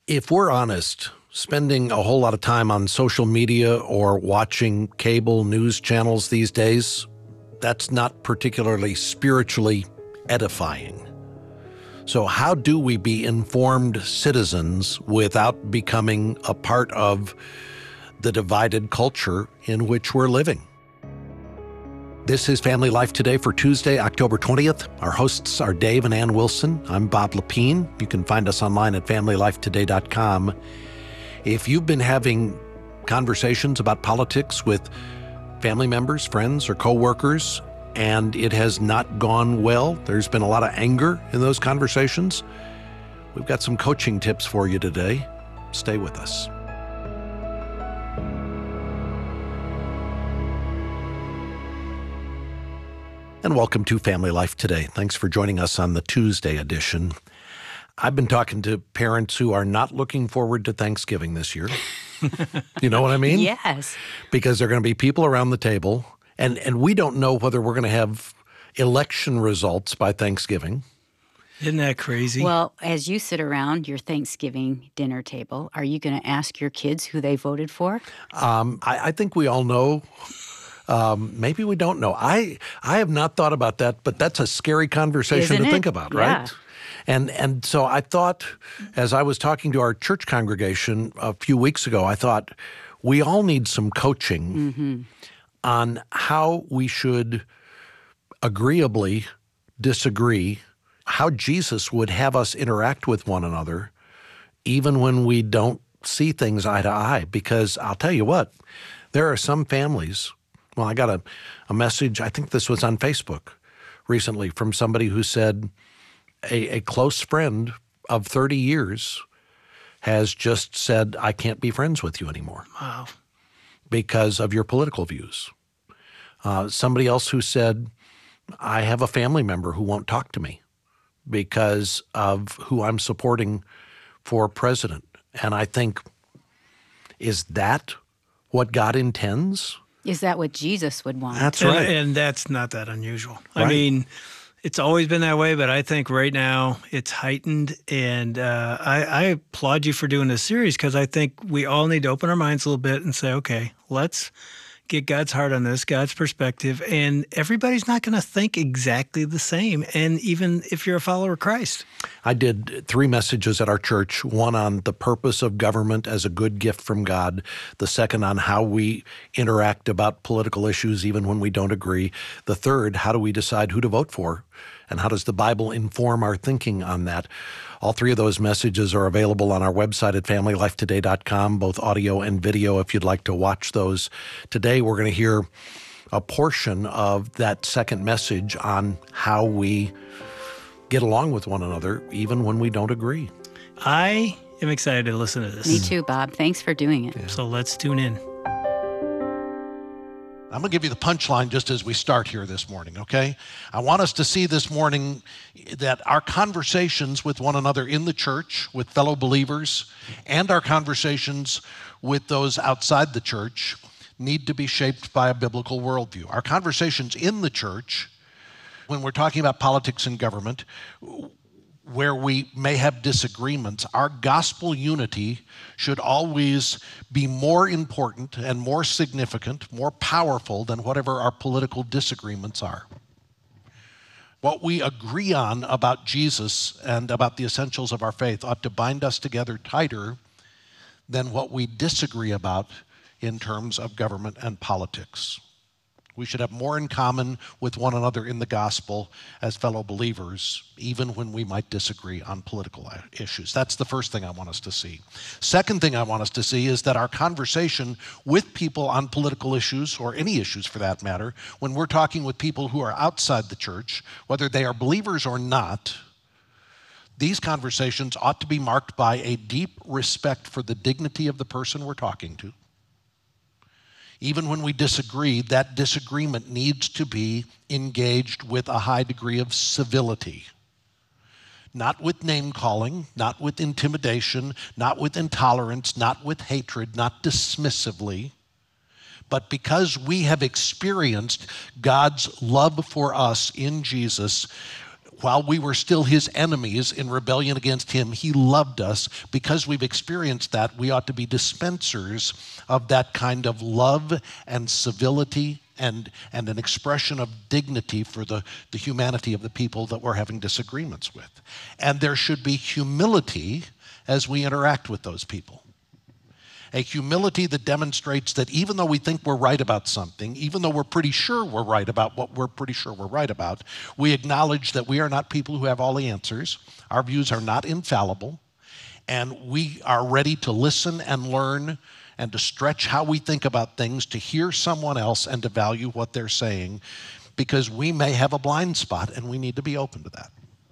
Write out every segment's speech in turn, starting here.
If we're honest, spending a whole lot of time on social media or watching cable news channels these days, that's not particularly spiritually edifying. So how do we be informed citizens without becoming a part of the divided culture in which we're living? This is Family Life Today for Tuesday, October 20th. Our hosts are Dave and Ann Wilson. I'm Bob Lepine. You can find us online at familylifetoday.com. If you've been having conversations about politics with family members, friends, or coworkers, and it has not gone well, there's been a lot of anger in those conversations, we've got some coaching tips for you today. Stay with us. And welcome to Family Life Today. Thanks for joining us on the Tuesday edition. I've been talking to parents who are not looking forward to Thanksgiving this year. You know what I mean? Yes. Because there are going to be people around the table, and we don't know whether we're going to have election results by Thanksgiving. Isn't that crazy? Well, as you sit around your Thanksgiving dinner table, are you going to ask your kids who they voted for? I think we all know. Maybe we don't know. I have not thought about that, but that's a scary conversation Isn't to it? think about, Yeah. right? And so I thought, as I was talking to our church congregation a few weeks ago, I thought we all need some coaching on how we should agreeably disagree, how Jesus would have us interact with one another, even when we don't see things eye to eye. Because I'll tell you what, there are some families. Well, I got a message, I think this was on Facebook recently, from somebody who said a close friend of 30 years has just said, I can't be friends with you anymore. Wow. Because of your political views. Somebody else who said, I have a family member who won't talk to me because of who I'm supporting for president. And I think, is that what God intends? Is that what Jesus would want? That's right. And that's not that unusual. Right. I mean, it's always been that way, but I think right now it's heightened. And I applaud you for doing this series because I think we all need to open our minds a little bit and say, okay, let's get God's heart on this, God's perspective. And everybody's not going to think exactly the same. And even if you're a follower of Christ. I did 3 messages at our church, one on the purpose of government as a good gift from God, the second on how we interact about political issues even when we don't agree, the third, how do we decide who to vote for, and how does the Bible inform our thinking on that? All 3 of those messages are available on our website at familylifetoday.com, both audio and video if you'd like to watch those. Today we're going to hear a portion of that second message on how we get along with one another even when we don't agree. I am excited to listen to this. Me too, Bob. Thanks for doing it. So let's tune in. I'm going to give you the punchline just as we start here this morning, okay? I want us to see this morning that our conversations with one another in the church, with fellow believers, and our conversations with those outside the church need to be shaped by a biblical worldview. Our conversations in the church, when we're talking about politics and government, where we may have disagreements, our gospel unity should always be more important and more significant, more powerful than whatever our political disagreements are. What we agree on about Jesus and about the essentials of our faith ought to bind us together tighter than what we disagree about in terms of government and politics. We should have more in common with one another in the gospel as fellow believers, even when we might disagree on political issues. That's the first thing I want us to see. Second thing I want us to see is that our conversation with people on political issues, or any issues for that matter, when we're talking with people who are outside the church, whether they are believers or not, these conversations ought to be marked by a deep respect for the dignity of the person we're talking to. Even when we disagree, that disagreement needs to be engaged with a high degree of civility. Not with name-calling, not with intimidation, not with intolerance, not with hatred, not dismissively, but because we have experienced God's love for us in Jesus, while we were still his enemies in rebellion against him, he loved us. Because we've experienced that, we ought to be dispensers of that kind of love and civility and an expression of dignity for the humanity of the people that we're having disagreements with. And there should be humility as we interact with those people. A humility that demonstrates that even though we think we're right about something, even though we're pretty sure we're right about what we're pretty sure we're right about, we acknowledge that we are not people who have all the answers. Our views are not infallible, and we are ready to listen and learn and to stretch how we think about things, to hear someone else and to value what they're saying, because we may have a blind spot and we need to be open to that.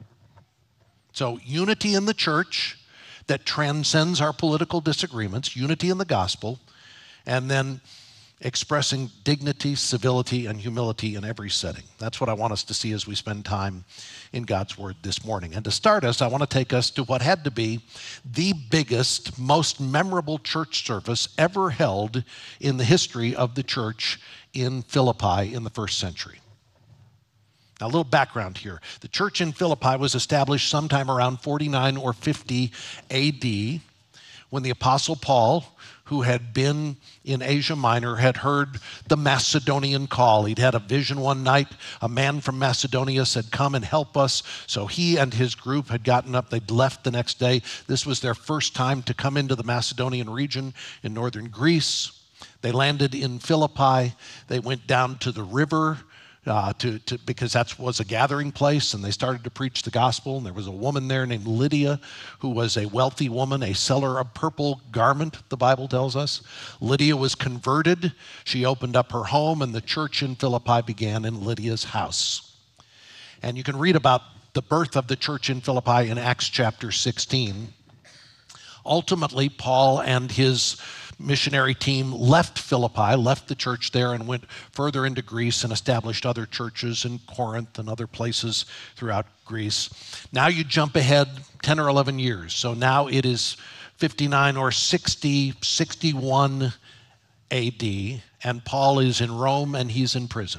So unity in the church that transcends our political disagreements, unity in the gospel, and then expressing dignity, civility, and humility in every setting. That's what I want us to see as we spend time in God's Word this morning. And to start us, I want to take us to what had to be the biggest, most memorable church service ever held in the history of the church in Philippi in the first century. Now, a little background here. The church in Philippi was established sometime around 49 or 50 AD when the Apostle Paul, who had been in Asia Minor, had heard the Macedonian call. He'd had a vision one night. A man from Macedonia said, "Come and help us." So he and his group had gotten up. They'd left the next day. This was their first time to come into the Macedonian region in northern Greece. They landed in Philippi. They went down to the river because that was a gathering place, and they started to preach the gospel. And there was a woman there named Lydia, who was a wealthy woman, a seller of purple garment, the Bible tells us. Lydia was converted. She opened up her home, and the church in Philippi began in Lydia's house. And you can read about the birth of the church in Philippi in Acts chapter 16. Ultimately, Paul and his missionary team left Philippi, left the church there, and went further into Greece and established other churches in Corinth and other places throughout Greece. Now you jump ahead 10 or 11 years. So now it is 59 or 60, 61 AD, and Paul is in Rome and he's in prison.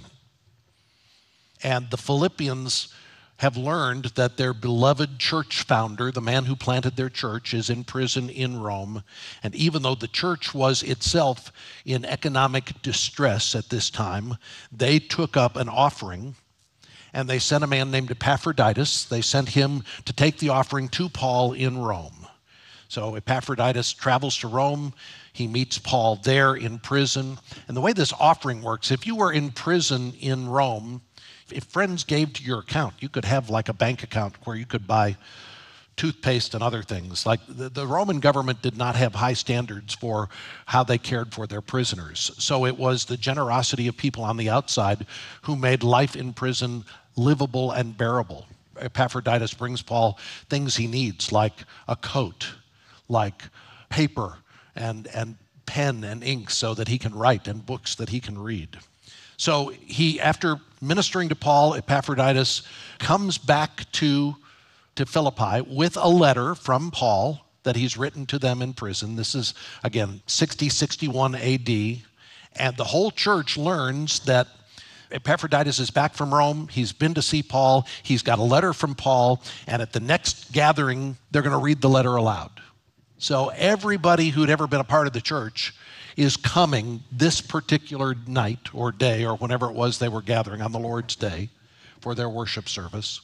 And the Philippians have learned that their beloved church founder, the man who planted their church, is in prison in Rome. And even though the church was itself in economic distress at this time, they took up an offering, and they sent a man named Epaphroditus. They sent him to take the offering to Paul in Rome. So Epaphroditus travels to Rome. He meets Paul there in prison. And the way this offering works, if you were in prison in Rome, if friends gave to your account, you could have like a bank account where you could buy toothpaste and other things. Like the Roman government did not have high standards for how they cared for their prisoners. So it was the generosity of people on the outside who made life in prison livable and bearable. Epaphroditus brings Paul things he needs, like a coat, like paper and pen and ink so that he can write, and books that he can read. So he, after ministering to Paul, Epaphroditus comes back to Philippi with a letter from Paul that he's written to them in prison. This is, again, 60, 61 AD. And the whole church learns that Epaphroditus is back from Rome. He's been to see Paul. He's got a letter from Paul. And at the next gathering, they're going to read the letter aloud. So everybody who'd ever been a part of the church is coming this particular night or day or whenever it was they were gathering on the Lord's Day for their worship service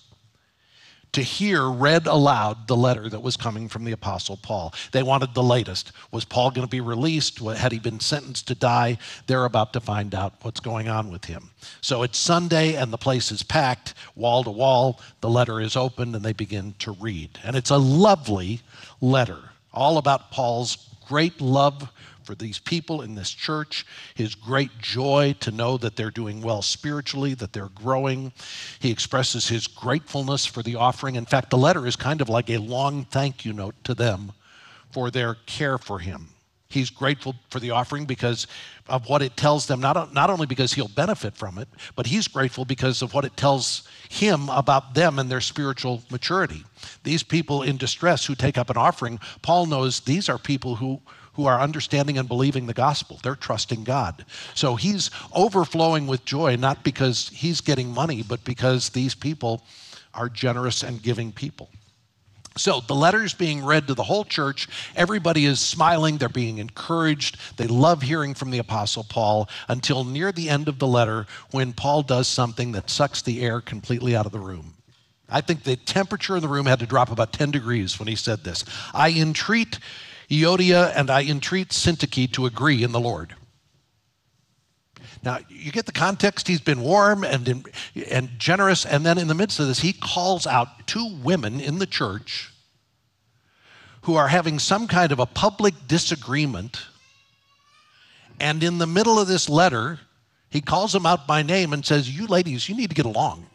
to hear read aloud the letter that was coming from the Apostle Paul. They wanted the latest. Was Paul going to be released? Had he been sentenced to die? They're about to find out what's going on with him. So it's Sunday and the place is packed, wall to wall. The letter is opened and they begin to read. And it's a lovely letter, all about Paul's great love for these people in this church, his great joy to know that they're doing well spiritually, that they're growing. He expresses his gratefulness for the offering. In fact, the letter is kind of like a long thank you note to them for their care for him. He's grateful for the offering because of what it tells them, not only because he'll benefit from it, but he's grateful because of what it tells him about them and their spiritual maturity. These people in distress who take up an offering, Paul knows these are people who are understanding and believing the gospel. They're trusting God. So he's overflowing with joy, not because he's getting money, but because these people are generous and giving people. So the letter's being read to the whole church. Everybody is smiling. They're being encouraged. They love hearing from the Apostle Paul until near the end of the letter when Paul does something that sucks the air completely out of the room. I think the temperature in the room had to drop about 10 degrees when he said this. I entreat Euodia and I entreat Syntyche to agree in the Lord. Now, you get the context. He's been warm and generous, and then in the midst of this, he calls out two women in the church who are having some kind of a public disagreement, and in the middle of this letter, he calls them out by name and says, you ladies, you need to get along.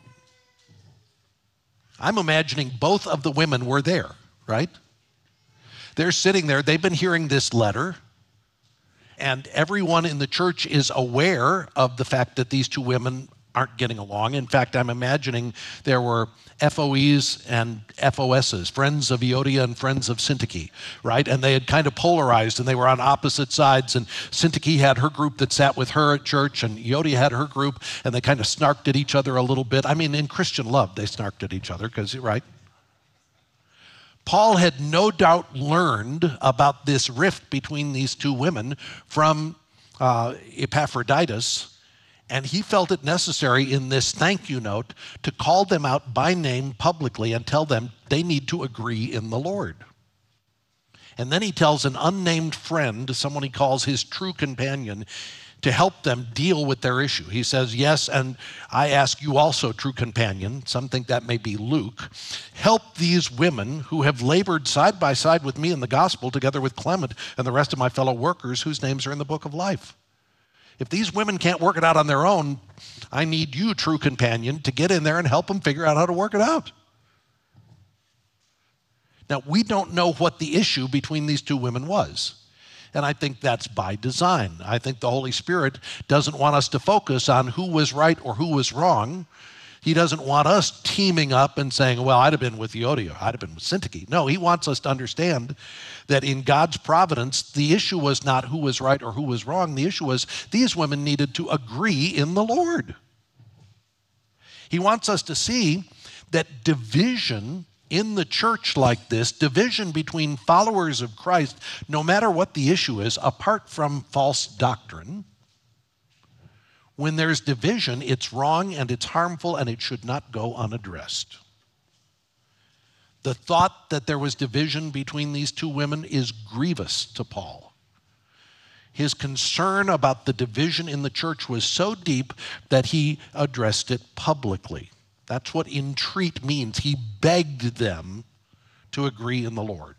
I'm imagining both of the women were there, right? They're sitting there. They've been hearing this letter. And everyone in the church is aware of the fact that these two women aren't getting along. In fact, I'm imagining there were FOEs and FOSs, friends of Euodia and friends of Syntyche, right? And they had kind of polarized, and they were on opposite sides. And Syntyche had her group that sat with her at church, and Euodia had her group, and they kind of snarked at each other a little bit. I mean, in Christian love, they snarked at each other, because, right? Paul had no doubt learned about this rift between these two women from Epaphroditus, and he felt it necessary in this thank you note to call them out by name publicly and tell them they need to agree in the Lord. And then he tells an unnamed friend, someone he calls his true companion, to help them deal with their issue. He says, yes, and I ask you also, true companion, some think that may be Luke, help these women who have labored side by side with me in the gospel, together with Clement and the rest of my fellow workers whose names are in the book of life. If these women can't work it out on their own, I need you, true companion, to get in there and help them figure out how to work it out. Now, we don't know what the issue between these two women was. And I think that's by design. I think the Holy Spirit doesn't want us to focus on who was right or who was wrong. He doesn't want us teaming up and saying, well, I'd have been with Euodia, I'd have been with Syntyche. No, he wants us to understand that in God's providence, the issue was not who was right or who was wrong. The issue was these women needed to agree in the Lord. He wants us to see that division in the church like this, division between followers of Christ, no matter what the issue is, apart from false doctrine, when there's division, it's wrong and it's harmful and it should not go unaddressed. The thought that there was division between these two women is grievous to Paul. His concern about the division in the church was so deep that he addressed it publicly. That's what entreat means. He begged them to agree in the Lord.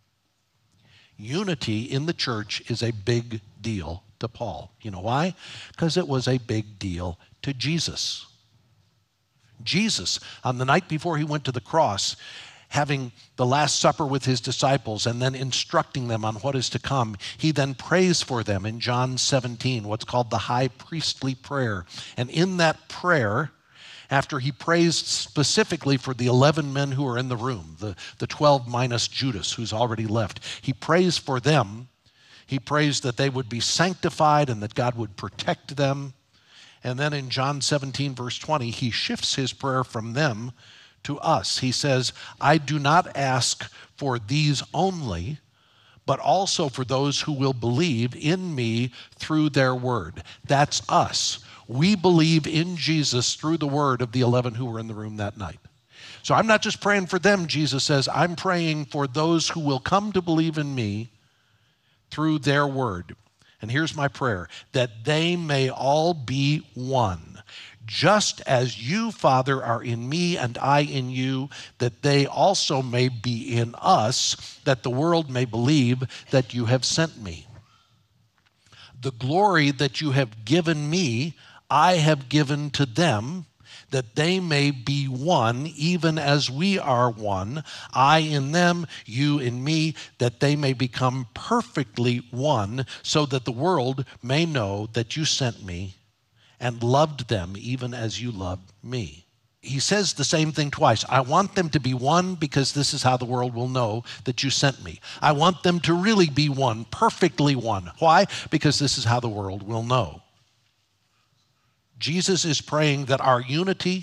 Unity in the church is a big deal to Paul. You know why? Because it was a big deal to Jesus. Jesus, on the night before he went to the cross, having the Last Supper with his disciples and then instructing them on what is to come, he then prays for them in John 17, what's called the high priestly prayer. And in that prayer, after he prays specifically for the 11 men who are in the room, the 12 minus Judas who's already left, he prays for them. He prays that they would be sanctified and that God would protect them. And then in John 17, verse 20, he shifts his prayer from them to us. He says, I do not ask for these only, but also for those who will believe in me through their word. That's us. We believe in Jesus through the word of the 11 who were in the room that night. So I'm not just praying for them, Jesus says, I'm praying for those who will come to believe in me through their word. And here's my prayer, that they may all be one, just as you, Father, are in me and I in you, that they also may be in us, that the world may believe that you have sent me. The glory that you have given me, I have given to them, that they may be one, even as we are one, I in them, you in me, that they may become perfectly one, so that the world may know that you sent me and loved them even as you loved me. He says the same thing twice. I want them to be one because this is how the world will know that you sent me. I want them to really be one, perfectly one. Why? Because this is how the world will know. Jesus is praying that our unity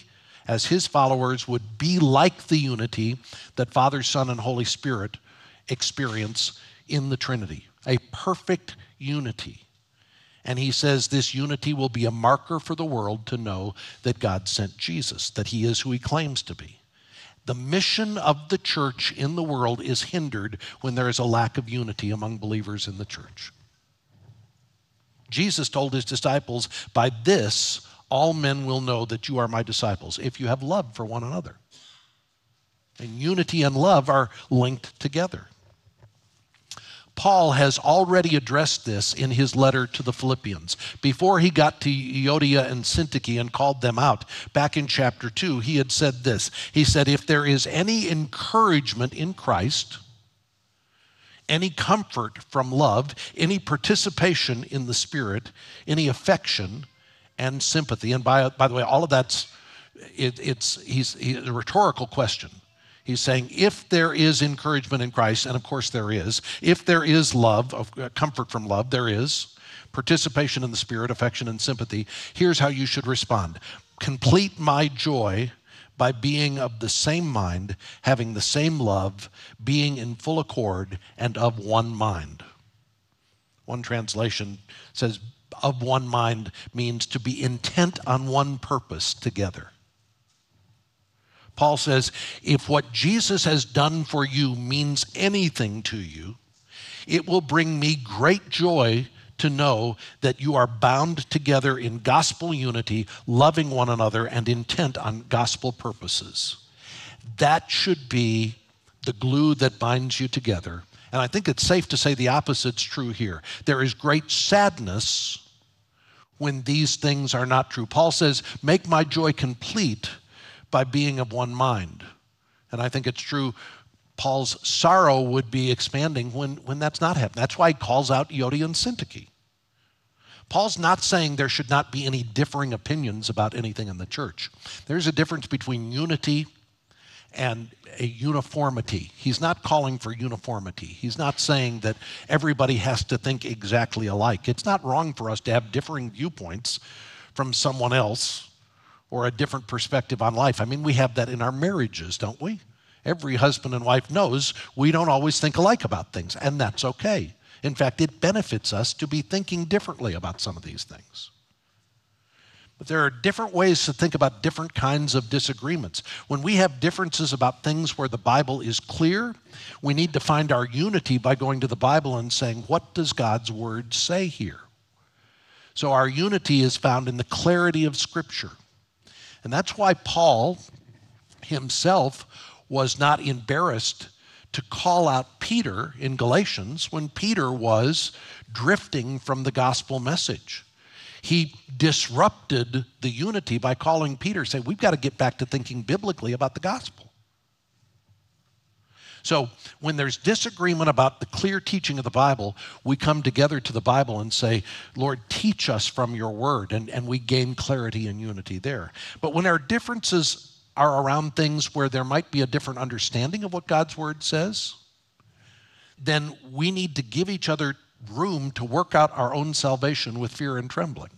as his followers would be like the unity that Father, Son, and Holy Spirit experience in the Trinity, a perfect unity. And he says this unity will be a marker for the world to know that God sent Jesus, that he is who he claims to be. The mission of the church in the world is hindered when there is a lack of unity among believers in the church. Jesus told his disciples, "By this, all men will know that you are my disciples, if you have love for one another." And unity and love are linked together. Paul has already addressed this in his letter to the Philippians. Before he got to Euodia and Syntyche and called them out, back in chapter 2, he had said this. He said, "If there is any encouragement in Christ, any comfort from love, any participation in the Spirit, any affection and sympathy," and by the way, all of that's he's a rhetorical question. He's saying, if there is encouragement in Christ, and of course there is, if there is love, comfort from love, there is, participation in the Spirit, affection and sympathy, here's how you should respond. Complete my joy by being of the same mind, having the same love, being in full accord, and of one mind. One translation says, of one mind means to be intent on one purpose together. Paul says, if what Jesus has done for you means anything to you, it will bring me great joy to know that you are bound together in gospel unity, loving one another, and intent on gospel purposes. That should be the glue that binds you together. And I think it's safe to say the opposite's true here. There is great sadness when these things are not true. Paul says, make my joy complete by being of one mind. And I think it's true, Paul's sorrow would be expanding when that's not happening. That's why he calls out Euodia and Syntyche. Paul's not saying there should not be any differing opinions about anything in the church. There's a difference between unity and a uniformity. He's not calling for uniformity. He's not saying that everybody has to think exactly alike. It's not wrong for us to have differing viewpoints from someone else or a different perspective on life. I mean, we have that in our marriages, don't we? Every husband and wife knows we don't always think alike about things, and that's okay. In fact, it benefits us to be thinking differently about some of these things. But there are different ways to think about different kinds of disagreements. When we have differences about things where the Bible is clear, we need to find our unity by going to the Bible and saying, what does God's word say here? So our unity is found in the clarity of Scripture. And that's why Paul himself was not embarrassed to call out Peter in Galatians when Peter was drifting from the gospel message. He disrupted the unity by calling Peter, saying, we've got to get back to thinking biblically about the gospel. So when there's disagreement about the clear teaching of the Bible, we come together to the Bible and say, Lord, teach us from your word, and we gain clarity and unity there. But when our differences are around things where there might be a different understanding of what God's word says, then we need to give each other room to work out our own salvation with fear and trembling.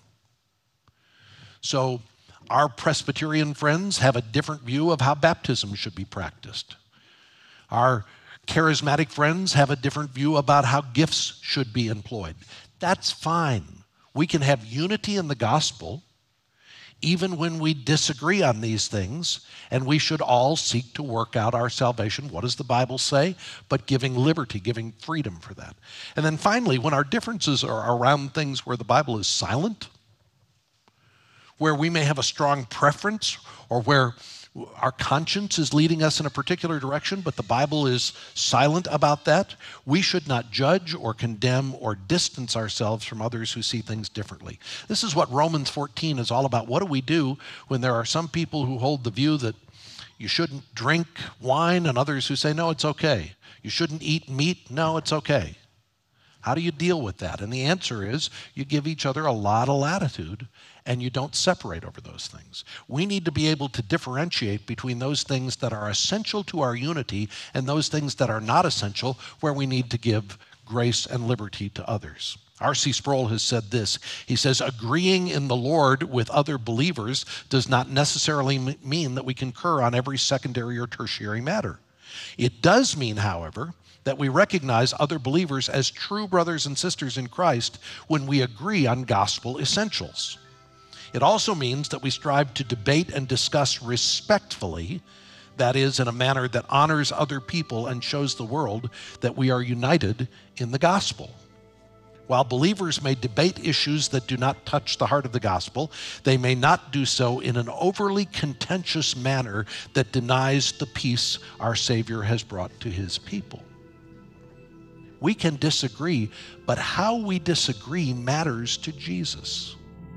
So our Presbyterian friends have a different view of how baptism should be practiced. Our charismatic friends have a different view about how gifts should be employed. That's fine. We can have unity in the gospel even when we disagree on these things, and we should all seek to work out our salvation. What does the Bible say? But giving liberty, giving freedom for that. And then finally, when our differences are around things where the Bible is silent, where we may have a strong preference, or where our conscience is leading us in a particular direction, but the Bible is silent about that, we should not judge or condemn or distance ourselves from others who see things differently. This is what Romans 14 is all about. What do we do when there are some people who hold the view that you shouldn't drink wine and others who say, no, it's okay. You shouldn't eat meat. No, it's okay. How do you deal with that? And the answer is you give each other a lot of latitude and you don't separate over those things. We need to be able to differentiate between those things that are essential to our unity and those things that are not essential, where we need to give grace and liberty to others. R.C. Sproul has said this. He says, agreeing in the Lord with other believers does not necessarily mean that we concur on every secondary or tertiary matter. It does mean, however, that we recognize other believers as true brothers and sisters in Christ when we agree on gospel essentials. It also means that we strive to debate and discuss respectfully, that is, in a manner that honors other people and shows the world that we are united in the gospel. While believers may debate issues that do not touch the heart of the gospel, they may not do so in an overly contentious manner that denies the peace our Savior has brought to his people. We can disagree, but how we disagree matters to Jesus.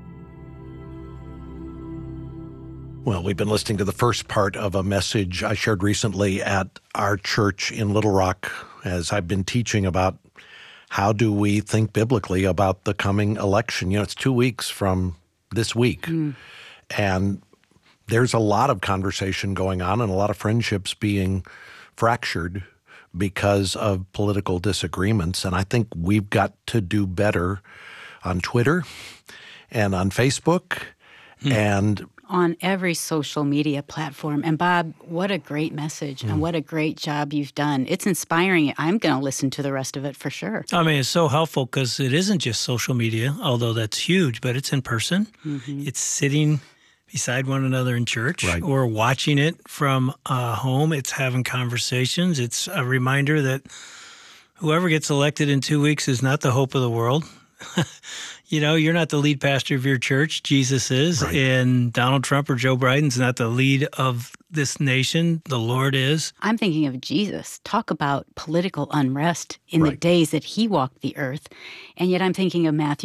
Well, we've been listening to the first part of a message I shared recently at our church in Little Rock as I've been teaching about how do we think biblically about the coming election. You know, it's 2 weeks from this week, and there's a lot of conversation going on and a lot of friendships being fractured because of political disagreements. And I think we've got to do better on Twitter and on Facebook and on every social media platform. And Bob, what a great message and what a great job you've done. It's inspiring. I'm going to listen to the rest of it for sure. I mean, it's so helpful because it isn't just social media, although that's huge, but it's in person. It's sitting beside one another in church or watching it from home. It's having conversations. It's a reminder that whoever gets elected in 2 weeks is not the hope of the world. You know, you're not the lead pastor of your church. Jesus is. Right. And Donald Trump or Joe Biden's not the lead of this nation. The Lord is. I'm thinking of Jesus. Talk about political unrest in the days that he walked the earth. And yet I'm thinking of Matthew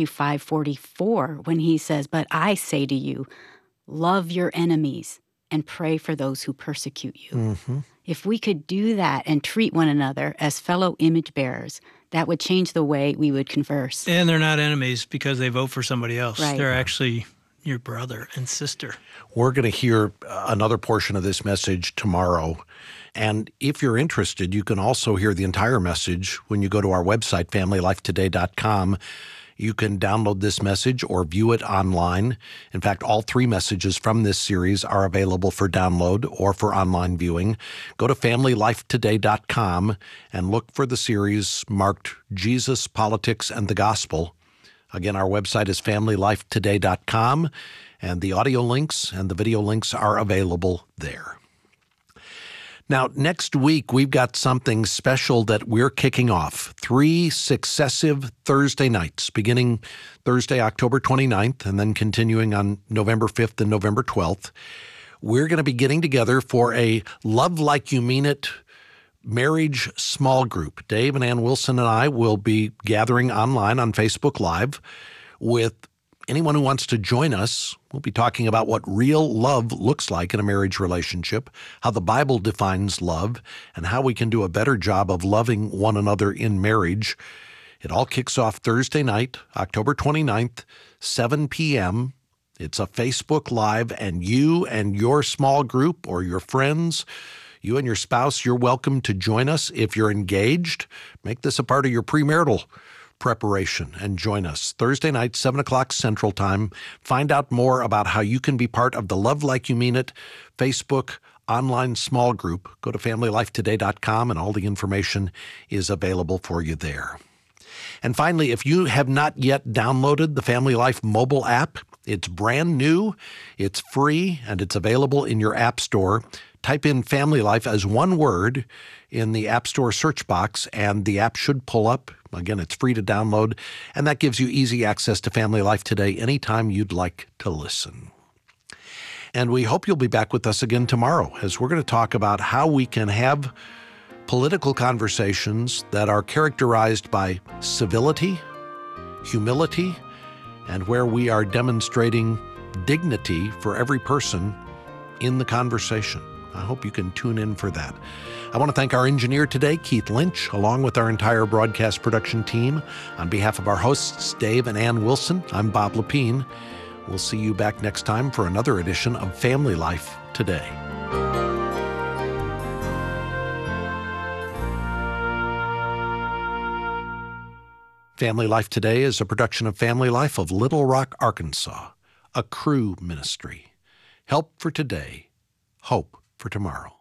5:44 when he says, "But I say to you, love your enemies and pray for those who persecute you." If we could do that and treat one another as fellow image bearers, that would change the way we would converse. And they're not enemies because they vote for somebody else. Right. They're actually your brother and sister. We're going to hear another portion of this message tomorrow. And if you're interested, you can also hear the entire message when you go to our website, familylifetoday.com. You can download this message or view it online. In fact, all 3 messages from this series are available for download or for online viewing. Go to familylifetoday.com and look for the series marked Jesus, Politics, and the Gospel. Again, our website is familylifetoday.com, and the audio links and the video links are available there. Now, next week, we've got something special that we're kicking off. 3 successive Thursday nights, beginning Thursday, October 29th, and then continuing on November 5th and November 12th. We're going to be getting together for a Love Like You Mean It marriage small group. Dave and Ann Wilson and I will be gathering online on Facebook Live with anyone who wants to join us. We'll be talking about what real love looks like in a marriage relationship, how the Bible defines love, and how we can do a better job of loving one another in marriage. It all kicks off Thursday night, October 29th, 7 p.m. It's a Facebook Live, and you and your small group or your friends, you and your spouse, you're welcome to join us. If you're engaged, make this a part of your premarital preparation and join us Thursday night, 7 o'clock Central Time. Find out more about how you can be part of the Love Like You Mean It Facebook online small group. Go to familylifetoday.com and all the information is available for you there. And finally, if you have not yet downloaded the Family Life mobile app, it's brand new, it's free, and it's available in your app store. Type in Family Life as one word in the App Store search box, and the app should pull up. Again, it's free to download, and that gives you easy access to Family Life Today anytime you'd like to listen. And we hope you'll be back with us again tomorrow as we're going to talk about how we can have political conversations that are characterized by civility, humility, and where we are demonstrating dignity for every person in the conversation. I hope you can tune in for that. I want to thank our engineer today, Keith Lynch, along with our entire broadcast production team. On behalf of our hosts, Dave and Ann Wilson, I'm Bob Lepine. We'll see you back next time for another edition of Family Life Today. Family Life Today is a production of Family Life of Little Rock, Arkansas, a Cru ministry. Help for today, hope for tomorrow.